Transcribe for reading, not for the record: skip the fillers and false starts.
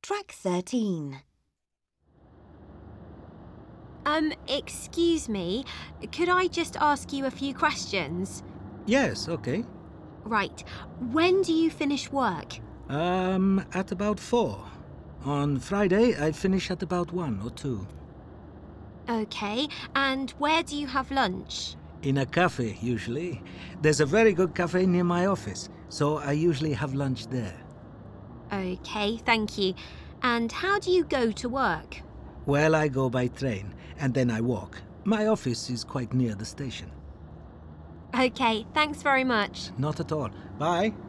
Track 13. Excuse me, could I just ask you a few questions? Yes, okay. Right, when do you finish work? At about 4. On Friday, I finish at about 1 or 2. Okay, and where do you have lunch? In a cafe, usually. There's a very good cafe near my office, so I usually have lunch there. Okay, thank you. And how do you go to work? Well, I go by train, and then I walk. My office is quite near the station. Okay, thanks very much. Not at all. Bye.